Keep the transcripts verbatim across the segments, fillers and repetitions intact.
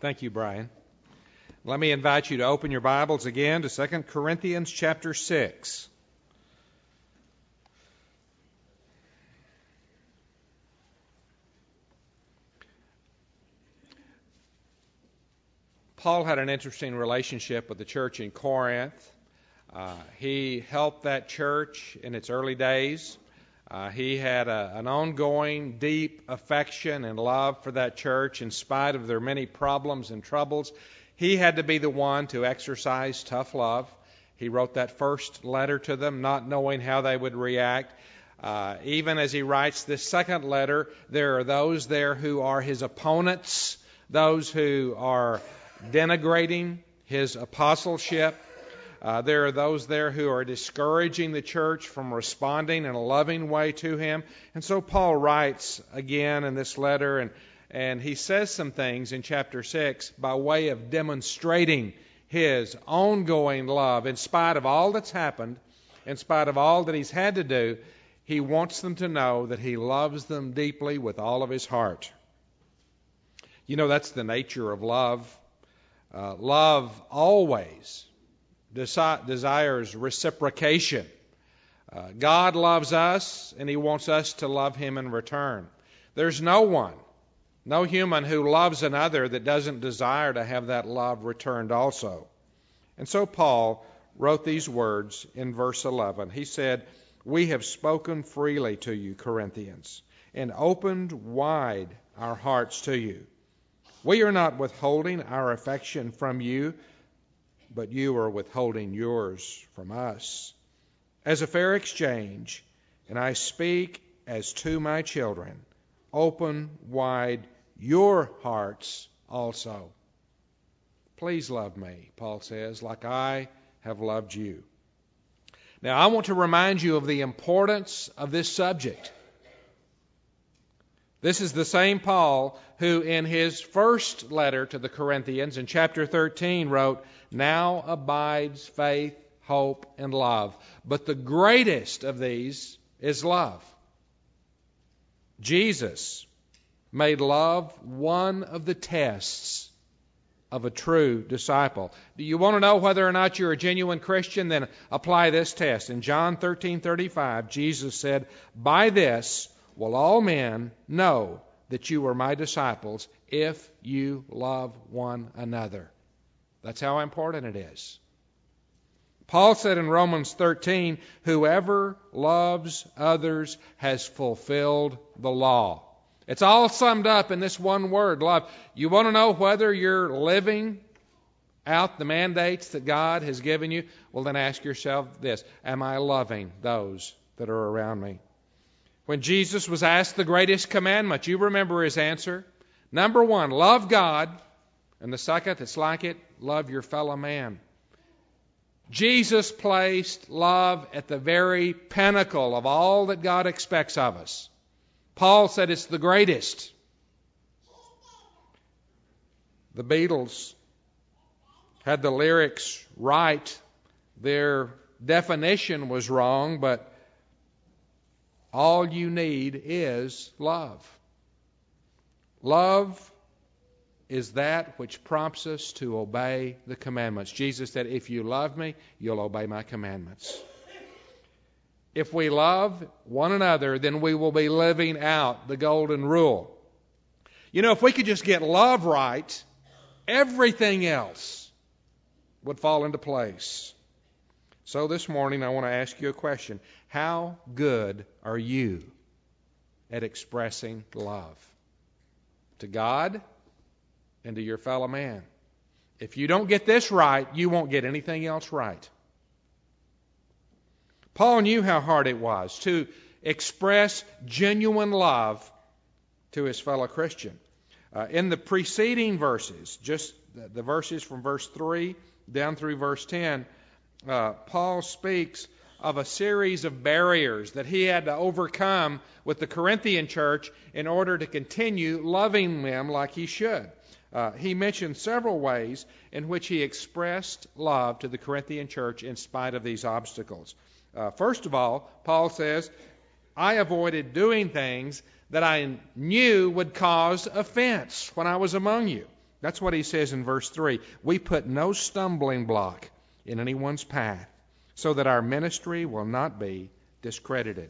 Thank you, Brian. Let me invite you to open your Bibles again to Second Corinthians chapter six. Paul had an interesting relationship with the church in Corinth. Uh, he helped that church in its early days. Uh, he had a, an ongoing, deep affection and love for that church in spite of their many problems and troubles. He had to be the one to exercise tough love. He wrote that first letter to them, not knowing how they would react. Uh, even as he writes this second letter, there are those there who are his opponents, those who are denigrating his apostleship. Uh, there are those there who are discouraging the church from responding in a loving way to him. And so Paul writes again in this letter, and, and he says some things in chapter six by way of demonstrating his ongoing love. In spite of all that's happened, in spite of all that he's had to do, he wants them to know that he loves them deeply with all of his heart. You know, that's the nature of love. Uh, love always desi- desires reciprocation. Uh, God loves us, and He wants us to love Him in return. There's no one, no human who loves another that doesn't desire to have that love returned also. And so Paul wrote these words in verse eleven. He said, "We have spoken freely to you, Corinthians, and opened wide our hearts to you. We are not withholding our affection from you, but you are withholding yours from us. As a fair exchange, and I speak as to my children, open wide your hearts also. Please love me," Paul says, "like I have loved you." Now, I want to remind you of the importance of this subject. This is the same Paul who in his first letter to the Corinthians in chapter thirteen wrote, "Now abides faith, hope, and love. But the greatest of these is love." Jesus made love one of the tests of a true disciple. Do you want to know whether or not you're a genuine Christian? Then apply this test. In John thirteen thirty-five, Jesus said, "By this will all men know that you are my disciples, if you love one another." That's how important it is. Paul said in Romans thirteen, "Whoever loves others has fulfilled the law." It's all summed up in this one word, love. You want to know whether you're living out the mandates that God has given you? Well, then ask yourself this: am I loving those that are around me? When Jesus was asked the greatest commandment, you remember his answer. Number one, love God. And the second, it's like it, love your fellow man. Jesus placed love at the very pinnacle of all that God expects of us. Paul said it's the greatest. The Beatles had the lyrics right. Their definition was wrong, but all you need is love. Love is that which prompts us to obey the commandments. Jesus said, "If you love me, you'll obey my commandments." If we love one another, then we will be living out the golden rule. You know, if we could just get love right, everything else would fall into place. So this morning I want to ask you a question. How good are you at expressing love to God and to your fellow man? If you don't get this right, you won't get anything else right. Paul knew how hard it was to express genuine love to his fellow Christian. Uh, in the preceding verses, just the, the verses from verse three down through verse ten, uh, Paul speaks of a series of barriers that he had to overcome with the Corinthian church in order to continue loving them like he should. Uh, he mentioned several ways in which he expressed love to the Corinthian church in spite of these obstacles. Uh, first of all, Paul says, "I avoided doing things that I knew would cause offense when I was among you." That's what he says in verse three. We put no stumbling block in anyone's path, so that our ministry will not be discredited.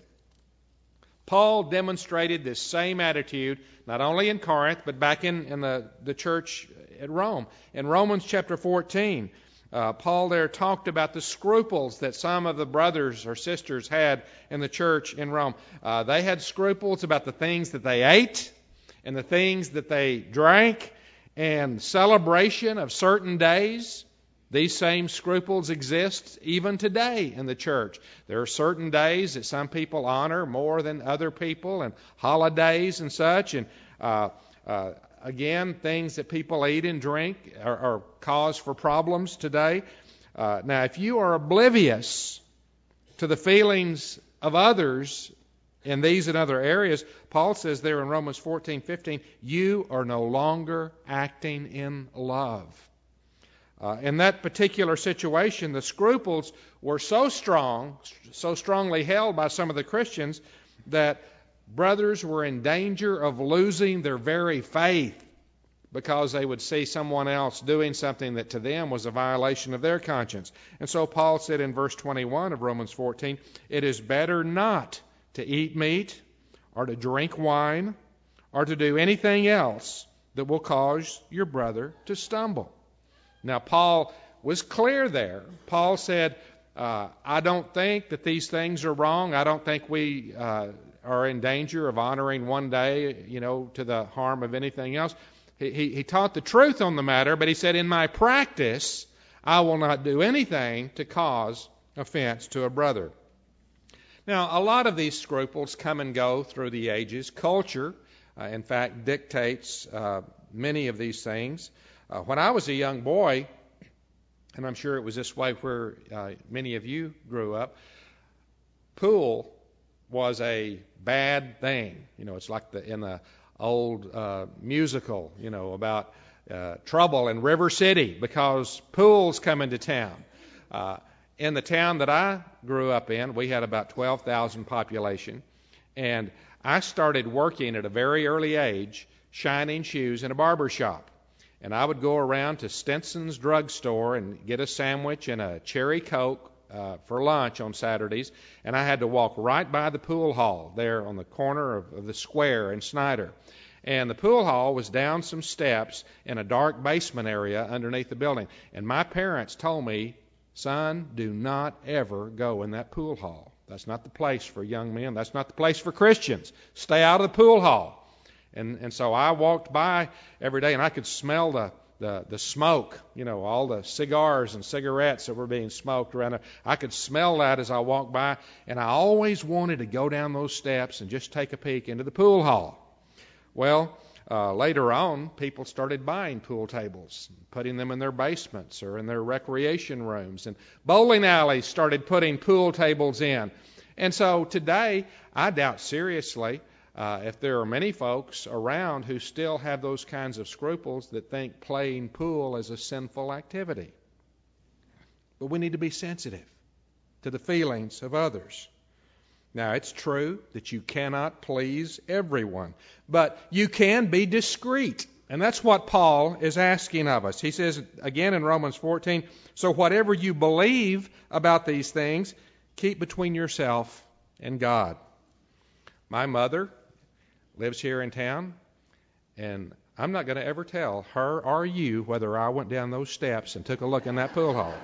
Paul demonstrated this same attitude, not only in Corinth, but back in, in the, the church at Rome. In Romans chapter fourteen, uh, Paul there talked about the scruples that some of the brothers or sisters had in the church in Rome. Uh, they had scruples about the things that they ate and the things that they drank and celebration of certain days. These same scruples exist even today in the church. There are certain days that some people honor more than other people, and holidays and such. And uh, uh, again, things that people eat and drink are, are cause for problems today. Uh, now, if you are oblivious to the feelings of others in these and other areas, Paul says there in Romans fourteen fifteen, you are no longer acting in love. Uh, in that particular situation, the scruples were so strong, so strongly held by some of the Christians, that brothers were in danger of losing their very faith because they would see someone else doing something that to them was a violation of their conscience. And so Paul said in verse twenty-one of Romans fourteen, it is better not to eat meat or to drink wine or to do anything else that will cause your brother to stumble. Now, Paul was clear there. Paul said, uh, I don't think that these things are wrong. I don't think we uh, are in danger of honoring one day, you know, to the harm of anything else. He, he, he taught the truth on the matter, but he said, in my practice, I will not do anything to cause offense to a brother. Now, a lot of these scruples come and go through the ages. Culture, uh, in fact, dictates uh, many of these things. Uh, when I was a young boy, and I'm sure it was this way where uh, many of you grew up, pool was a bad thing. You know, it's like the in the old uh, musical, you know, about uh, trouble in River City because pools come into town. Uh, in the town that I grew up in, we had about twelve thousand population, and I started working at a very early age shining shoes in a barber shop. And I would go around to Stinson's drugstore and get a sandwich and a cherry Coke uh, for lunch on Saturdays. And I had to walk right by the pool hall there on the corner of, of the square in Snyder. And the pool hall was down some steps in a dark basement area underneath the building. And my parents told me, son, do not ever go in that pool hall. That's not the place for young men. That's not the place for Christians. Stay out of the pool hall. And and so I walked by every day, and I could smell the, the, the smoke, you know, all the cigars and cigarettes that were being smoked around there. I could smell that as I walked by, and I always wanted to go down those steps and just take a peek into the pool hall. Well, uh, later on, people started buying pool tables, putting them in their basements or in their recreation rooms, and bowling alleys started putting pool tables in. And so today, I doubt seriously Uh, if there are many folks around who still have those kinds of scruples that think playing pool is a sinful activity. But we need to be sensitive to the feelings of others. Now, it's true that you cannot please everyone, but you can be discreet. And that's what Paul is asking of us. He says again in Romans fourteen, so whatever you believe about these things, keep between yourself and God. My mother lives here in town, and I'm not going to ever tell her or you whether I went down those steps and took a look in that pool hall.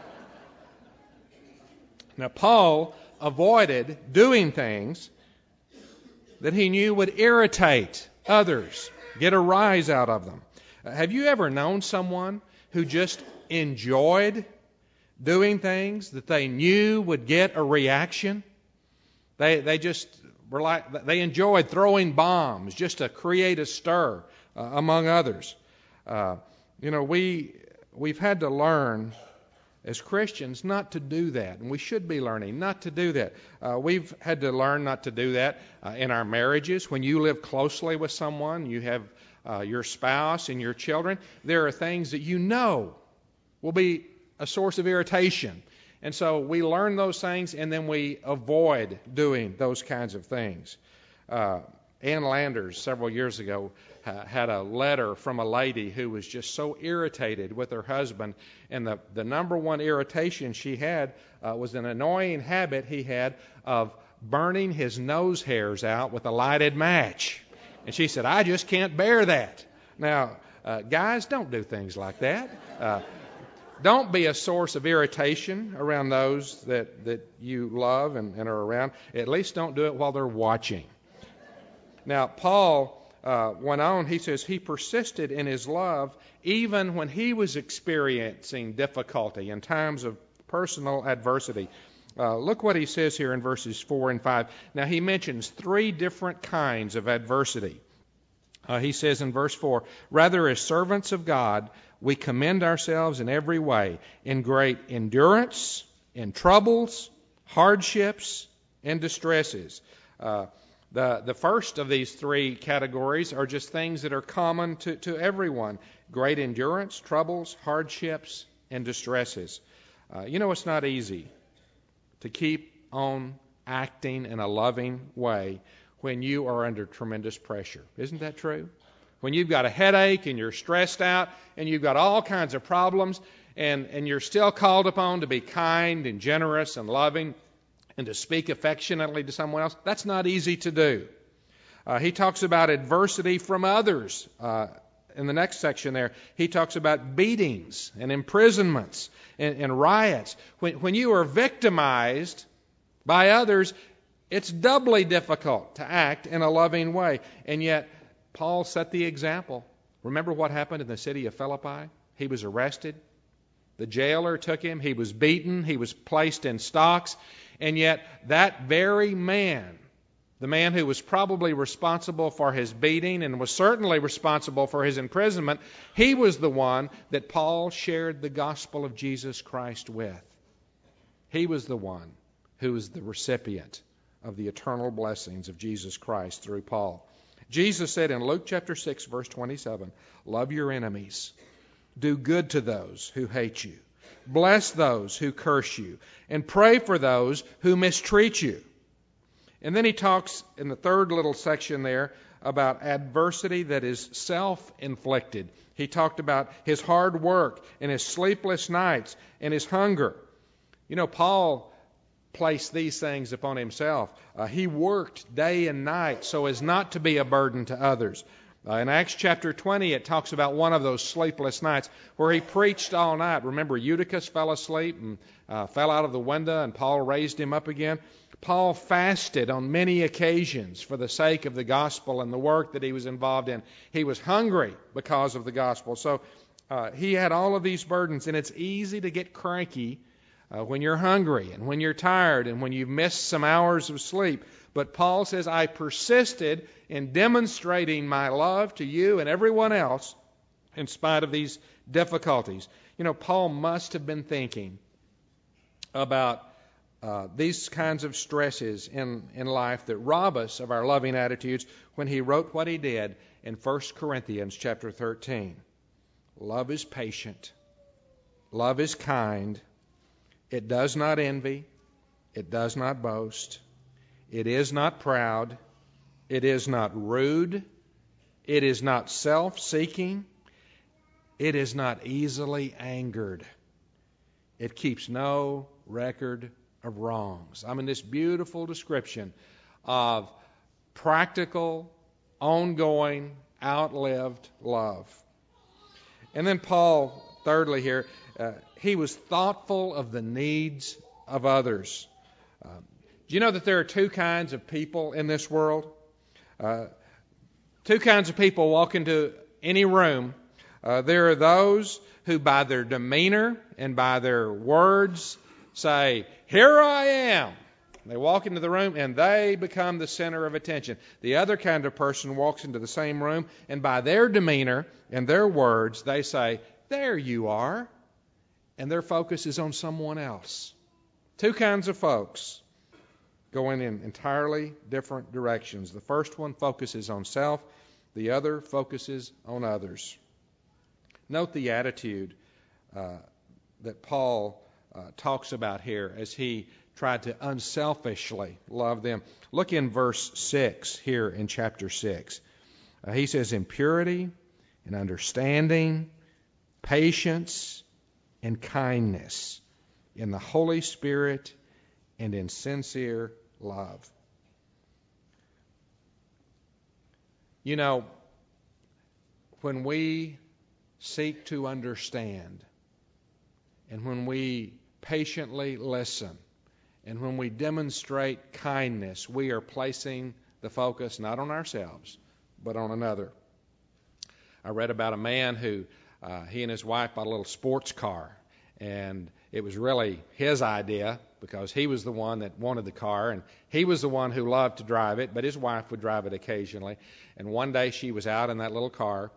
Now, Paul avoided doing things that he knew would irritate others, get a rise out of them. Uh, have you ever known someone who just enjoyed doing things that they knew would get a reaction? They they just were like they enjoyed throwing bombs just to create a stir uh, among others. Uh, you know, we we've had to learn as Christians not to do that, and we should be learning not to do that. Uh, we've had to learn not to do that uh, in our marriages. When you live closely with someone, you have uh, your spouse and your children, there are things that you know will be a source of irritation. And so we learn those things, and then we avoid doing those kinds of things. Uh, Ann Landers, several years ago, uh, had a letter from a lady who was just so irritated with her husband. And the, the number one irritation she had uh, was an annoying habit he had of burning his nose hairs out with a lighted match. And she said, I just can't bear that. Now, uh, guys, don't do things like that. Uh, don't be a source of irritation around those that, that you love and, and are around. At least don't do it while they're watching. Now, Paul uh, went on. He says he persisted in his love even when he was experiencing difficulty in times of personal adversity. Uh, look what he says here in verses four and five. Now, he mentions three different kinds of adversity. Uh, he says in verse four, rather as servants of God, we commend ourselves in every way, in great endurance, in troubles, hardships, and distresses. Uh, The, the first of these three categories are just things that are common to, to everyone. Great endurance, troubles, hardships, and distresses. Uh, you know, it's not easy to keep on acting in a loving way when you are under tremendous pressure. Isn't that true? When you've got a headache and you're stressed out and you've got all kinds of problems and, and you're still called upon to be kind and generous and loving and to speak affectionately to someone else, that's not easy to do. Uh, he talks about adversity from others. Uh, in the next section there, he talks about beatings and imprisonments and, and riots. When, when you are victimized by others, it's doubly difficult to act in a loving way. And yet, Paul set the example. Remember what happened in the city of Philippi? He was arrested. The jailer took him. He was beaten. He was placed in stocks. And yet that very man, the man who was probably responsible for his beating and was certainly responsible for his imprisonment, he was the one that Paul shared the gospel of Jesus Christ with. He was the one who was the recipient of the eternal blessings of Jesus Christ through Paul. Jesus said in Luke chapter six, verse twenty-seven, love your enemies. Do good to those who hate you. Bless those who curse you, and pray for those who mistreat you. And then he talks in the third little section there about adversity that is self-inflicted. He talked about his hard work and his sleepless nights and his hunger. You know, Paul placed these things upon himself. Uh, he worked day and night so as not to be a burden to others. Uh, in Acts chapter twenty, it talks about one of those sleepless nights where he preached all night. Remember, Eutychus fell asleep and uh, fell out of the window, and Paul raised him up again. Paul fasted on many occasions for the sake of the gospel and the work that he was involved in. He was hungry because of the gospel. So uh, he had all of these burdens, and it's easy to get cranky uh, when you're hungry and when you're tired and when you've missed some hours of sleep. But Paul says, I persisted in demonstrating my love to you and everyone else in spite of these difficulties. You know, Paul must have been thinking about uh, these kinds of stresses in, in life that rob us of our loving attitudes when he wrote what he did in First Corinthians chapter thirteen. Love is patient. Love is kind. It does not envy. It does not boast. It is not proud. It is not rude. It is not self-seeking. It is not easily angered. It keeps no record of wrongs. I mean, this beautiful description of practical, ongoing, outlived love. And then Paul, thirdly here, uh, he was thoughtful of the needs of others. Uh, Do you know that there are two kinds of people in this world? Uh, two kinds of people walk into any room. Uh, there are those who by their demeanor and by their words say, here I am. They walk into the room and they become the center of attention. The other kind of person walks into the same room and by their demeanor and their words they say, there you are. And their focus is on someone else. Two kinds of folks going in entirely different directions. The first one focuses on self. The other focuses on others. Note the attitude uh, that Paul uh, talks about here as he tried to unselfishly love them. Look in verse six here in chapter six. Uh, he says, in purity and understanding, patience and kindness, in the Holy Spirit and in sincere love. You know, when we seek to understand, and when we patiently listen, and when we demonstrate kindness, we are placing the focus not on ourselves, but on another. I read about a man who, uh, he and his wife bought a little sports car, and it was really his idea because he was the one that wanted the car, and he was the one who loved to drive it, but his wife would drive it occasionally. And one day she was out in that little car,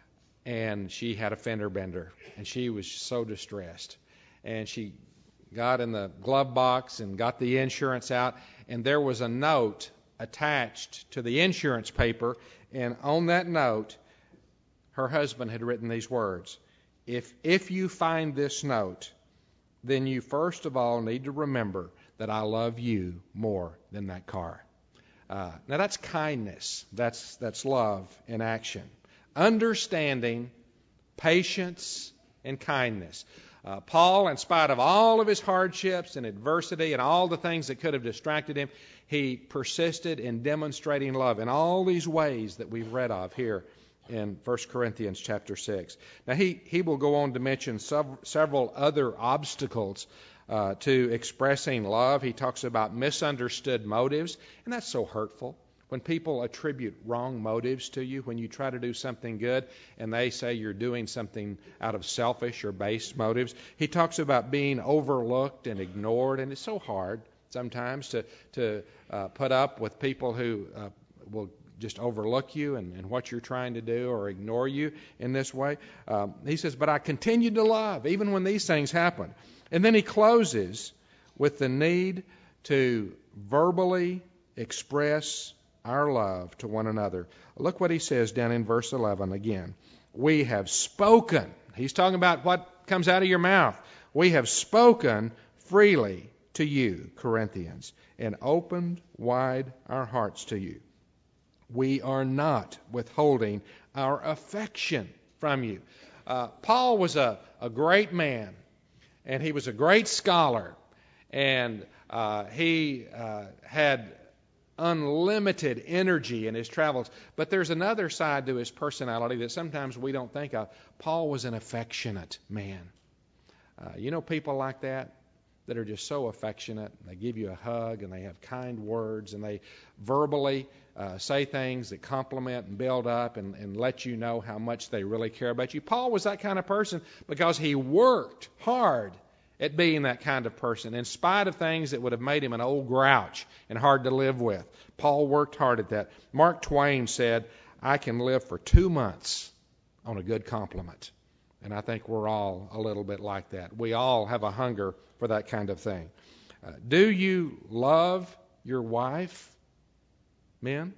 and she had a fender bender, and she was so distressed. And she got in the glove box and got the insurance out, and there was a note attached to the insurance paper, and on that note, her husband had written these words: If if you find this note, then you first of all need to remember that I love you more than that car. Uh, now that's kindness. That's that's love in action. Understanding, patience, and kindness. Uh, Paul, in spite of all of his hardships and adversity and all the things that could have distracted him, he persisted in demonstrating love in all these ways that we've read of here in First Corinthians chapter six. Now, he, he will go on to mention sev- several other obstacles uh, to expressing love. He talks about misunderstood motives, and that's so hurtful. When people attribute wrong motives to you, when you try to do something good and they say you're doing something out of selfish or base motives. He talks about being overlooked and ignored, and it's so hard sometimes to, to uh, put up with people who uh, will just overlook you and, and what you're trying to do or ignore you in this way. Um, he says, but I continue to love even when these things happen. And then he closes with the need to verbally express our love to one another. Look what he says down in verse eleven again. We have spoken. He's talking about what comes out of your mouth. We have spoken freely to you, Corinthians, and opened wide our hearts to you. We are not withholding our affection from you. Uh, Paul was a, a great man, and he was a great scholar, and uh, he uh, had unlimited energy in his travels. But there's another side to his personality that sometimes we don't think of. Paul was an affectionate man. Uh, you know people like that? That are just so affectionate. They give you a hug and they have kind words and they verbally uh, say things that compliment and build up and, and let you know how much they really care about you. Paul was that kind of person because he worked hard at being that kind of person in spite of things that would have made him an old grouch and hard to live with. Paul worked hard at that. Mark Twain said, I can live for two months on a good compliment. And I think we're all a little bit like that. We all have a hunger for that kind of thing. Uh, do you love your wife, men?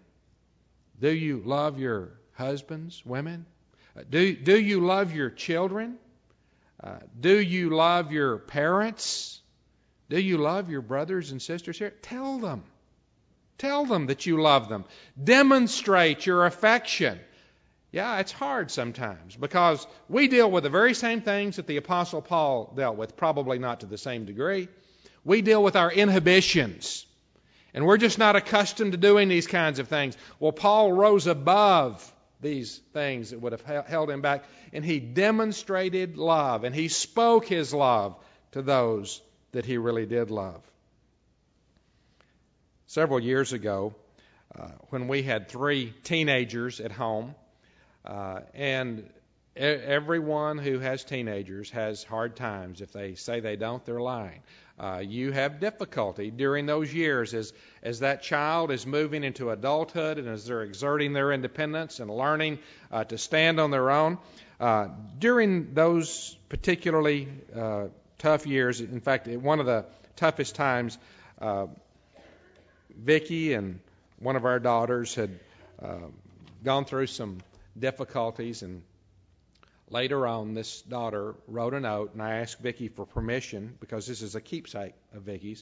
Do you love your husbands, women? Uh, do, do you love your children? Uh, do you love your parents? Do you love your brothers and sisters here? Tell them. Tell them that you love them. Demonstrate your affection. Yeah, it's hard sometimes because we deal with the very same things that the Apostle Paul dealt with, probably not to the same degree. We deal with our inhibitions, and we're just not accustomed to doing these kinds of things. Well, Paul rose above these things that would have held him back, and he demonstrated love, and he spoke his love to those that he really did love. Several years ago, uh, when we had three teenagers at home, Uh, and e- everyone who has teenagers has hard times. If they say they don't, they're lying. Uh, you have difficulty during those years as, as that child is moving into adulthood and as they're exerting their independence and learning uh, to stand on their own. Uh, during those particularly uh, tough years, in fact, one of the toughest times, uh, Vicki and one of our daughters had uh, gone through some difficulties, and later on this daughter wrote a note, and I asked Vicki for permission because this is a keepsake of Vicki's,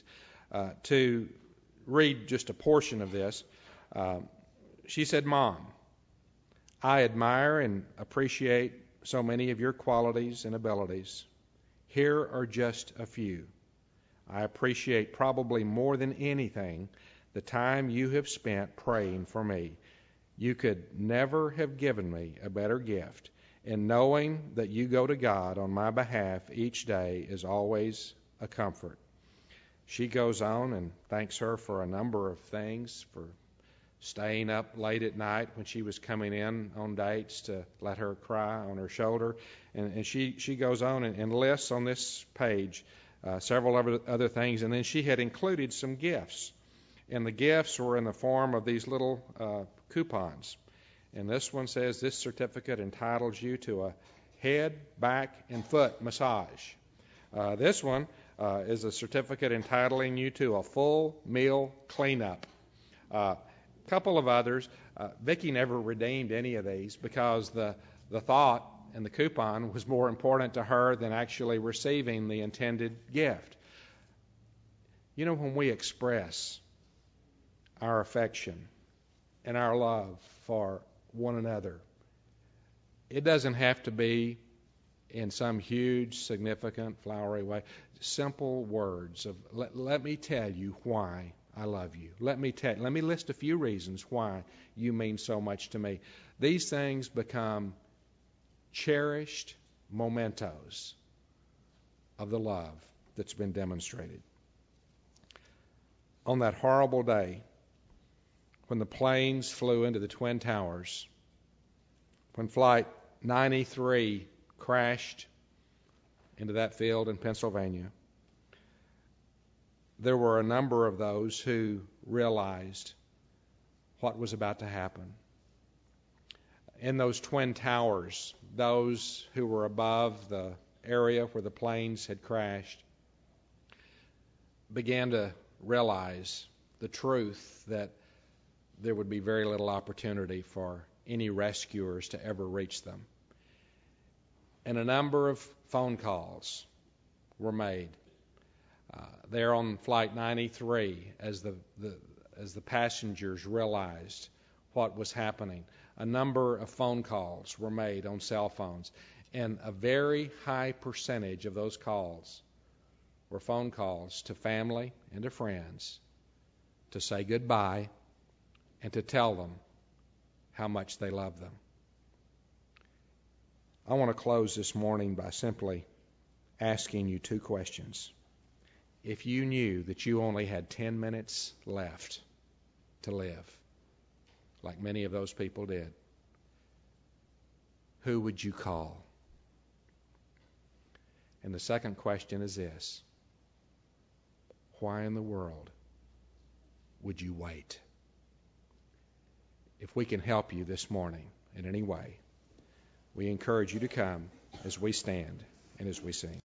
uh, to read just a portion of this. Uh, she said, "Mom, I admire and appreciate so many of your qualities and abilities. Here are just a few. I appreciate probably more than anything the time you have spent praying for me. You could never have given me a better gift, and knowing that you go to God on my behalf each day is always a comfort." She goes on and thanks her for a number of things, for staying up late at night when she was coming in on dates to let her cry on her shoulder. And, and she, she goes on and, and lists on this page uh, several other, other things. And then she had included some gifts. And the gifts were in the form of these little uh, coupons. And this one says, "This certificate entitles you to a head, back, and foot massage." Uh, this one uh, is a certificate entitling you to a full meal cleanup. Uh, couple of others. Uh, Vicki never redeemed any of these because the, the thought and the coupon was more important to her than actually receiving the intended gift. You know, when we express our affection and our love for one another, it doesn't have to be in some huge, significant, flowery way. Simple words of, let, let me tell you why I love you. Let me tell, let me list a few reasons why you mean so much to me. These things become cherished mementos of the love that's been demonstrated. On that horrible day, when the planes flew into the Twin Towers, when Flight ninety-three crashed into that field in Pennsylvania, there were a number of those who realized what was about to happen. In those Twin Towers, those who were above the area where the planes had crashed began to realize the truth that there would be very little opportunity for any rescuers to ever reach them. And a number of phone calls were made. Uh, there on Flight ninety-three, as the, the as the passengers realized what was happening, a number of phone calls were made on cell phones, and a very high percentage of those calls were phone calls to family and to friends to say goodbye and to tell them how much they love them. I want to close this morning by simply asking you two questions. If you knew that you only had ten minutes left to live, like many of those people did, who would you call? And the second question is this: why in the world would you wait? If we can help you this morning in any way, we encourage you to come as we stand and as we sing.